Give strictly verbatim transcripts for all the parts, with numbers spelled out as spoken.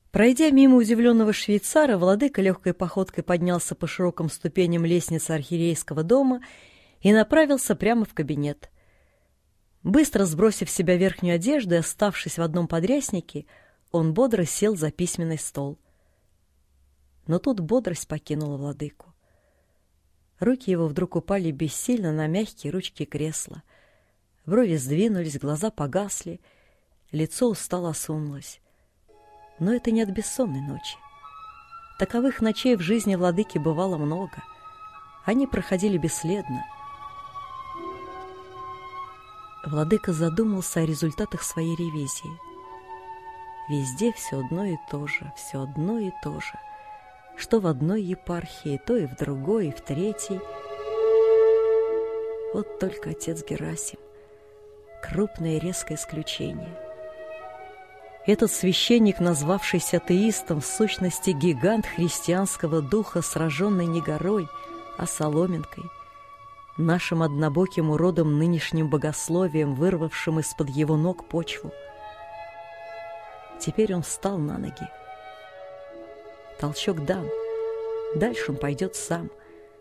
Пройдя мимо удивленного швейцара, владыка легкой походкой поднялся по широким ступеням лестницы архиерейского дома и направился прямо в кабинет. Быстро сбросив с себя верхнюю одежду и оставшись в одном подряснике, он бодро сел за письменный стол. Но тут бодрость покинула владыку. Руки его вдруг упали бессильно на мягкие ручки кресла. Брови сдвинулись, глаза погасли, лицо устало осунулось. Но это не от бессонной ночи. Таковых ночей в жизни владыки бывало много. Они проходили бесследно. Владыка задумался о результатах своей ревизии. Везде все одно и то же, все одно и то же. Что в одной епархии, то и в другой, и в третьей. Вот только отец Герасим. Крупное и резкое исключение. Этот священник, назвавшийся атеистом, в сущности гигант христианского духа, сраженный не горой, а соломинкой, нашим однобоким уродом нынешним богословием, вырвавшим из-под его ног почву. Теперь он встал на ноги. Толчок дан. Дальше он пойдет сам.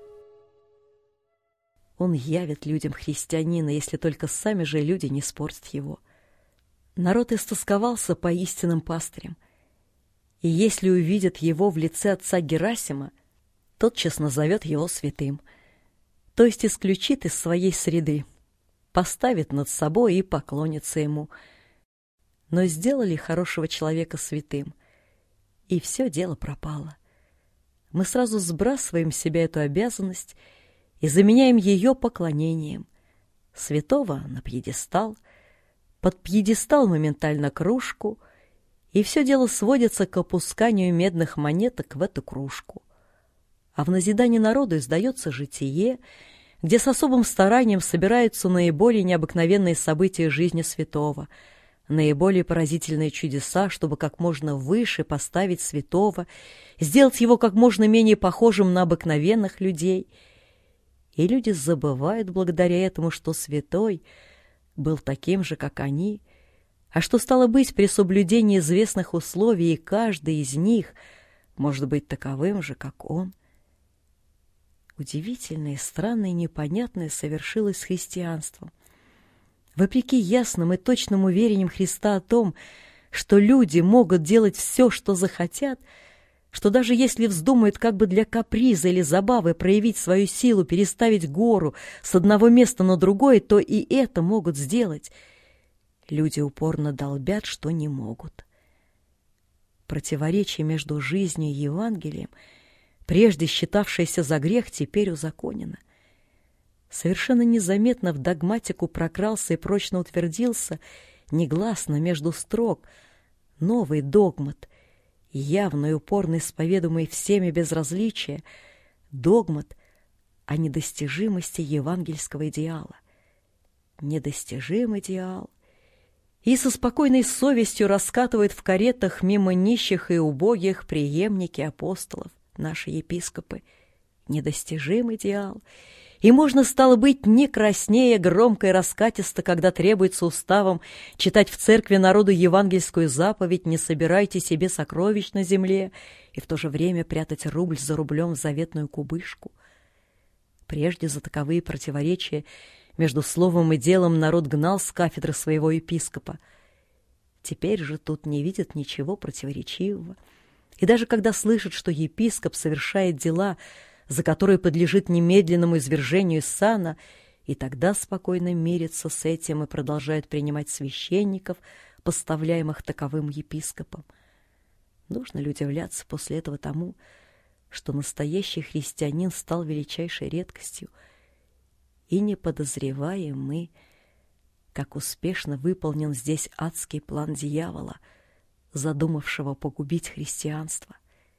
Он явит людям христианина, если только сами же люди не испортят его. Народ истосковался по истинным пастырям, и если увидят его в лице отца Герасима, тотчас назовет его святым, то есть исключит из своей среды, поставит над собой и поклонится ему. Но сделали хорошего человека святым, и все дело пропало. Мы сразу сбрасываем с себя эту обязанность и заменяем ее поклонением. Святого на пьедестал, под пьедестал моментально кружку, и все дело сводится к опусканию медных монеток в эту кружку. А в назидание народу издается житие, где с особым старанием собираются наиболее необыкновенные события жизни святого, наиболее поразительные чудеса, чтобы как можно выше поставить святого, сделать его как можно менее похожим на обыкновенных людей. И люди забывают благодаря этому, что святой был таким же, как они, а что, стало быть, при соблюдении известных условий, и каждый из них может быть таковым же, как он. Удивительное, странное и непонятное совершилось с христианством. Вопреки ясным и точным уверениям Христа о том, что люди могут делать все, что захотят, что даже если вздумают как бы для каприза или забавы проявить свою силу, переставить гору с одного места на другое, то и это могут сделать. Люди упорно долбят, что не могут. Противоречие между жизнью и Евангелием, прежде считавшееся за грех, теперь узаконено. Совершенно незаметно в догматику прокрался и прочно утвердился, негласно между строк, новый догмат, явно и упорно исповедуемый всеми без различия, догмат о недостижимости евангельского идеала. Недостижим идеал. И со спокойной совестью раскатывают в каретах мимо нищих и убогих преемники апостолов, наши епископы. Недостижим идеал. И можно, стало быть, не краснее громко и раскатисто, когда требуется уставом читать в церкви народу евангельскую заповедь «Не собирайте себе сокровищ на земле», и в то же время прятать рубль за рублем в заветную кубышку. Прежде за таковые противоречия между словом и делом народ гнал с кафедры своего епископа. Теперь же тут не видят ничего противоречивого. И даже когда слышат, что епископ совершает дела, за которые подлежит немедленному извержению из сана, и тогда спокойно мирятся с этим и продолжают принимать священников, поставляемых таковым епископом. Нужно ли удивляться после этого тому, что настоящий христианин стал величайшей редкостью, и не подозреваем мы, как успешно выполнен здесь адский план дьявола, задумавшего погубить христианство.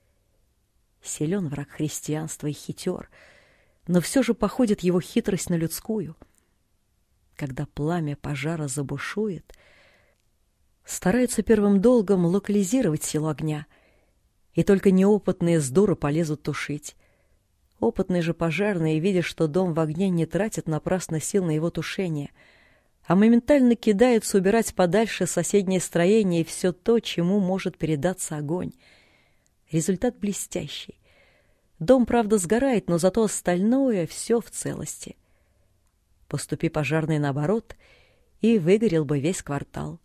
Силен враг христианства и хитер, но все же походит его хитрость на людскую. Когда пламя пожара забушует, стараются первым долгом локализировать силу огня, и только неопытные с дуру полезут тушить. Опытные же пожарные, видя, что дом в огне, не тратят напрасно сил на его тушение, а моментально кидаются убирать подальше соседнее строение и все то, чему может передаться огонь. Результат блестящий. Дом, правда, сгорает, но зато остальное все в целости. Поступи пожарный наоборот, и выгорел бы весь квартал.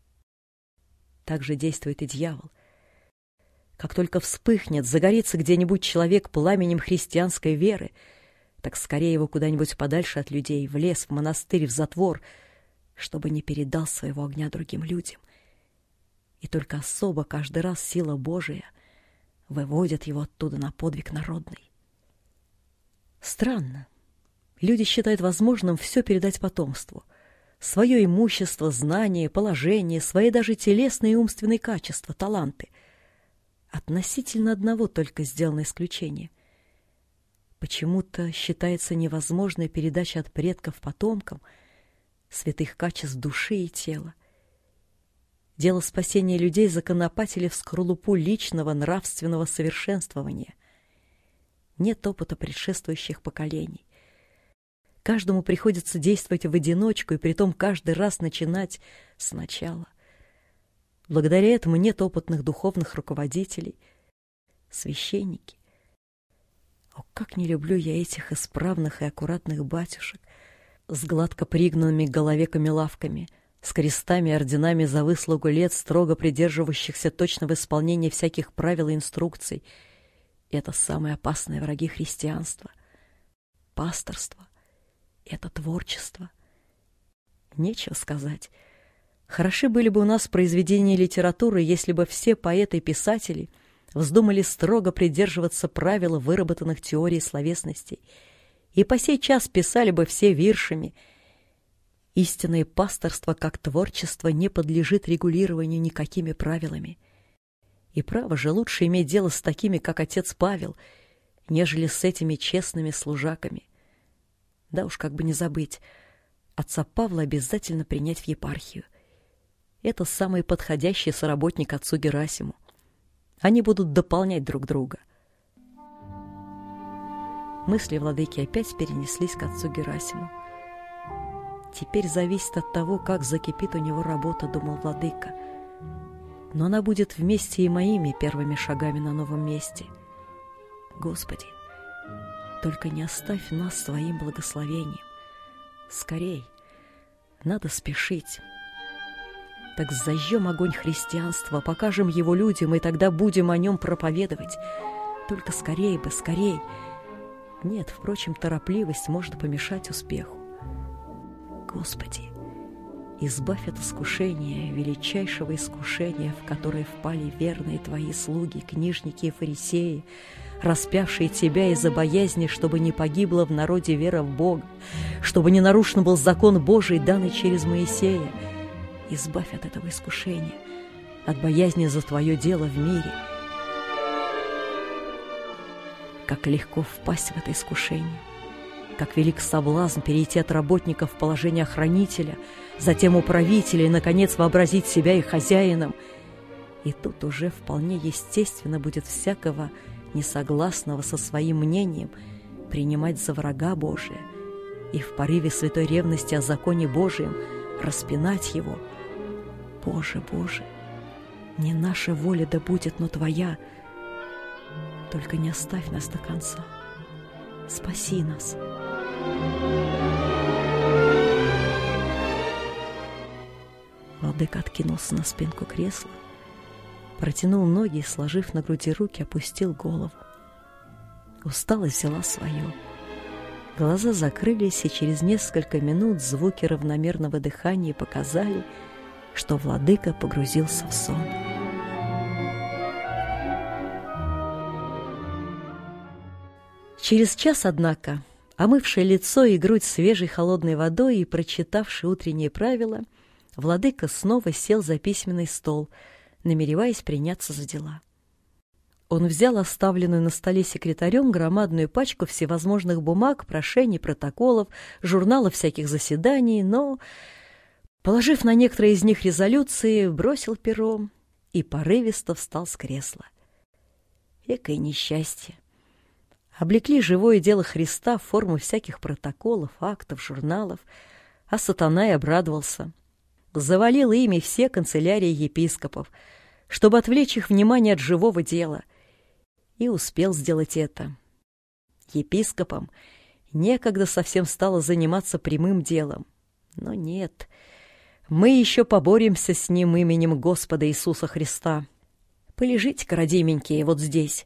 Так же действует и дьявол. Как только вспыхнет, загорится где-нибудь человек пламенем христианской веры, так скорее его куда-нибудь подальше от людей, в лес, в монастырь, в затвор, чтобы не передал своего огня другим людям. И только особо каждый раз сила Божия выводит его оттуда на подвиг народный. Странно. Люди считают возможным все передать потомству. Свое имущество, знания, положение, свои даже телесные и умственные качества, таланты. Относительно одного только сделано исключение. Почему-то считается невозможной передача от предков потомкам святых качеств души и тела. Дело спасения людей законопатили в скорлупу личного нравственного совершенствования. Нет опыта предшествующих поколений. Каждому приходится действовать в одиночку и притом каждый раз начинать сначала. Благодаря этому нет опытных духовных руководителей, священники. О, как не люблю я этих исправных и аккуратных батюшек с гладко пригнанными к голове камелавками, с крестами и орденами за выслугу лет, строго придерживающихся точного исполнения всяких правил и инструкций. Это самые опасные враги христианства. Пасторство — это творчество. Нечего сказать. Хороши были бы у нас произведения литературы, если бы все поэты и писатели вздумали строго придерживаться правил выработанных теорий словесностей, и по сей час писали бы все виршами. Истинное пасторство как творчество не подлежит регулированию никакими правилами. И право же лучше иметь дело с такими, как отец Павел, нежели с этими честными служаками. Да уж, как бы не забыть, отца Павла обязательно принять в епархию. Это самый подходящий соработник отцу Герасиму. Они будут дополнять друг друга. Мысли владыки опять перенеслись к отцу Герасиму. Теперь зависит от того, как закипит у него работа, думал владыка. Но она будет вместе и моими первыми шагами на новом месте. Господи, только не оставь нас своим благословением. Скорей, надо спешить. Так зажжем огонь христианства, покажем его людям, и тогда будем о нем проповедовать. Только скорей бы, скорей. Нет, впрочем, торопливость может помешать успеху. Господи, избавь от искушения, величайшего искушения, в которое впали верные Твои слуги, книжники и фарисеи, распявшие Тебя из-за боязни, чтобы не погибла в народе вера в Бога, чтобы не нарушен был закон Божий, данный через Моисея. Избавь от этого искушения, от боязни за Твое дело в мире. Как легко впасть в это искушение, как велик соблазн перейти от работника в положение охранителя, затем управителя и, наконец, вообразить себя и хозяином. И тут уже вполне естественно будет всякого несогласного со своим мнением принимать за врага Божия и в порыве святой ревности о законе Божием распинать его. Боже, Боже, не наша воля да будет, но Твоя. Только не оставь нас до конца. Спаси нас. Владыка откинулся на спинку кресла, протянул ноги и, сложив на груди руки, опустил голову. Усталость взяла свое. Глаза закрылись, и через несколько минут звуки равномерного дыхания показали, что владыка погрузился в сон. Через час, однако, омывший лицо и грудь свежей холодной водой и прочитавший утренние правила, владыка снова сел за письменный стол, намереваясь приняться за дела. Он взял оставленную на столе секретарем громадную пачку всевозможных бумаг, прошений, протоколов, журналов всяких заседаний, но, положив на некоторые из них резолюции, бросил перо и порывисто встал с кресла. Экое несчастье! Облекли живое дело Христа в форму всяких протоколов, актов, журналов, А сатана и обрадовался. Завалил ими все канцелярии епископов, чтобы отвлечь их внимание от живого дела. И успел сделать это. Епископам некогда совсем стало заниматься прямым делом. Но нет, мы еще поборемся с ним именем Господа Иисуса Христа. Полежите-ка, родименькие, вот здесь.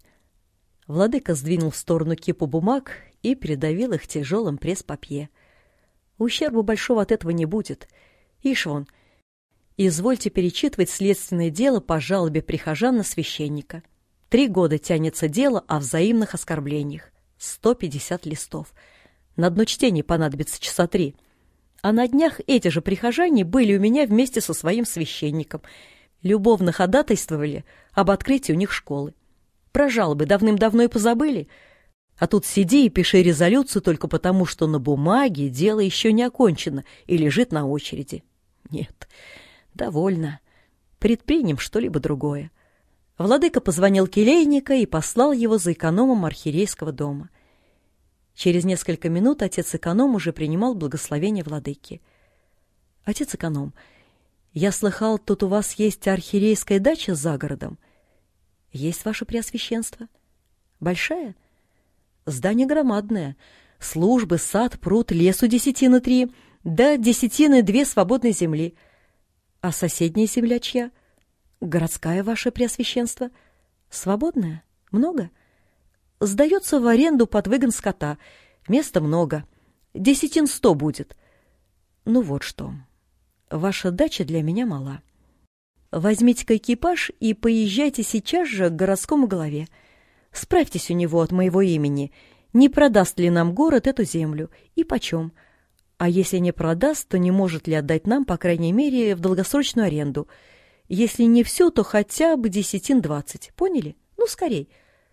Владыка сдвинул в сторону кипу бумаг и придавил их тяжелым пресс-папье. Ущерба большого от этого не будет. Ишь вон, извольте перечитывать следственное дело по жалобе прихожан на священника. Три года тянется дело о взаимных оскорблениях. Сто пятьдесят листов. На одно чтение понадобится часа три. А на днях эти же прихожане были у меня вместе со своим священником. Любовно ходатайствовали об открытии у них школы. Про жалобы давным-давно и позабыли. А тут сиди и пиши резолюцию только потому, что на бумаге дело еще не окончено и лежит на очереди. Нет, довольно. Предпримем что-либо другое. Владыка позвонил келейника и послал его за экономом архиерейского дома. Через несколько минут отец-эконом уже принимал благословение владыки. «Отец-эконом, я слыхал, тут у вас есть архиерейская дача за городом?» «Есть, ваше преосвященство». «Большая?» «Здание громадное. Службы, сад, пруд, лесу десятины три, да десятины две свободной земли. А соседняя земля чья?» «Городская, ваше преосвященство». «Свободная? Много?» «Сдается в аренду под выгон скота. Места много. Десятин сто будет». «Ну вот что. Ваша дача для меня мала. Возьмите-ка экипаж и поезжайте сейчас же к городскому главе. Справьтесь у него от моего имени, не продаст ли нам город эту землю и почем. А если не продаст, то не может ли отдать нам, по крайней мере, в долгосрочную аренду. Если не все, то хотя бы десятин двадцать. Поняли? Ну, скорей».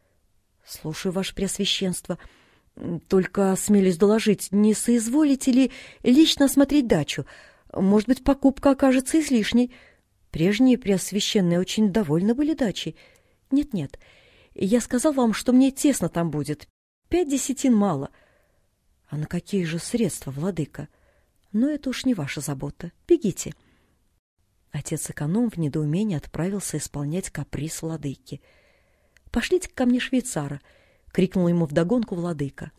«Слушаю, ваше преосвященство. Только осмелюсь доложить, не соизволите ли лично осмотреть дачу? Может быть, покупка окажется излишней. Прежние преосвященные очень довольны были дачей. Нет-нет, я сказал вам, что мне тесно там будет. Пять десятин мало». «А на какие же средства, владыка? Но это уж не ваша забота. Бегите». Отец-эконом в недоумении отправился исполнять каприз владыки. «Пошлите ко мне швейцара!» — крикнул ему вдогонку владыка.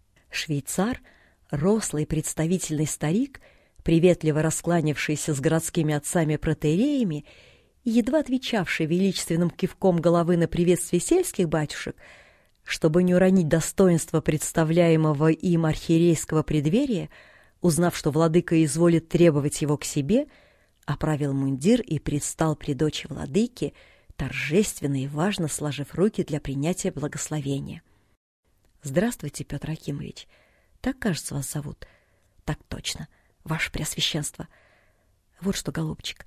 Швейцар, рослый представительный старик, приветливо раскланявшийся с городскими отцами-протоиереями и едва отвечавший величественным кивком головы на приветствие сельских батюшек, чтобы не уронить достоинства представляемого им архиерейского предверия, узнав, что владыка изволит требовать его к себе, оправил мундир и предстал при дочи владыки, торжественно и важно сложив руки для принятия благословения. «Здравствуйте, Петр Акимович. Так, кажется, вас зовут?» «Так точно, ваше преосвященство. Вот что, голубчик,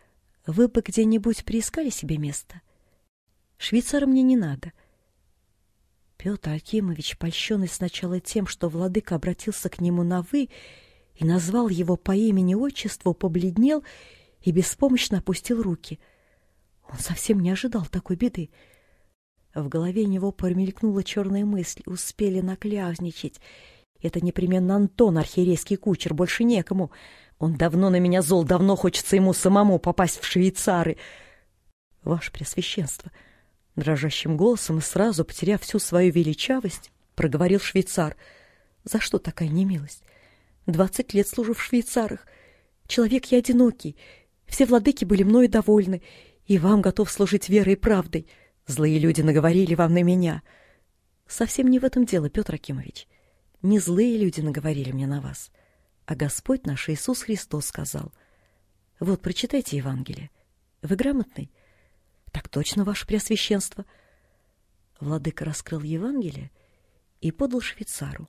вы бы где-нибудь приискали себе место? Швейцара мне не надо». Петр Акимович, польщенный сначала тем, что владыка обратился к нему на «вы» и назвал его по имени-отчеству, побледнел и беспомощно опустил руки. Он совсем не ожидал такой беды. В голове него промелькнула черная мысль: успели накляузничать. Это непременно Антон, архиерейский кучер, больше некому. Он давно на меня зол, давно хочется ему самому попасть в швейцары. «Ваше Преосвященство», — дрожащим голосом и сразу, потеряв всю свою величавость, проговорил швейцар: «за что такая немилость? Двадцать лет служу в швейцарах. Человек я одинокий. Все владыки были мною довольны, и вам готов служить верой и правдой. Злые люди наговорили вам на меня». «Совсем не в этом дело, Петр Акимович. Не злые люди наговорили мне на вас, а Господь наш Иисус Христос сказал. Вот, прочитайте Евангелие. Вы грамотный?» «Так точно, ваше Преосвященство». Владыка раскрыл Евангелие и подал швейцару.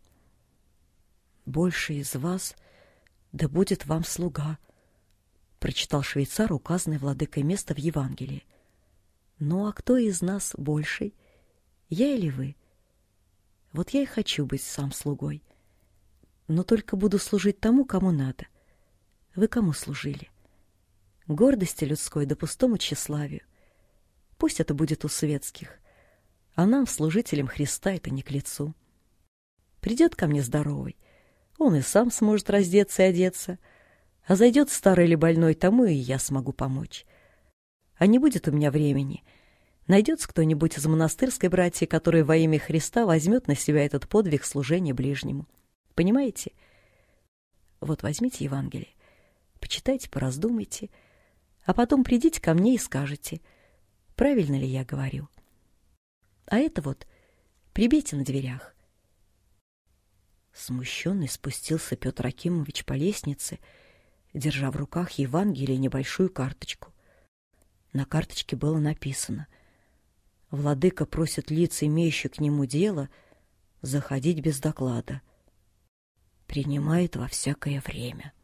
«Больше из вас, да будет вам слуга», — прочитал швейцар указанное владыкой место в Евангелии. «Ну а кто из нас больший, я или вы? Вот я и хочу быть сам слугой. Но только буду служить тому, кому надо. Вы кому служили? Гордости людской да пустому тщеславию. Пусть это будет у светских, а нам, служителям Христа, это не к лицу. Придет ко мне здоровый, Он и сам сможет раздеться и одеться. А зайдет старый или больной, тому и я смогу помочь. А не будет у меня времени. Найдется кто-нибудь из монастырской братьи, который во имя Христа возьмет на себя этот подвиг служения ближнему. Понимаете? Вот возьмите Евангелие, почитайте, пораздумайте, а потом придите ко мне и скажете, правильно ли я говорю. А это вот прибейте на дверях. Смущенный спустился Петр Акимович по лестнице, держа в руках Евангелие и небольшую карточку. На карточке было написано: «Владыка просит лиц, имеющих к нему дело, заходить без доклада. Принимает во всякое время».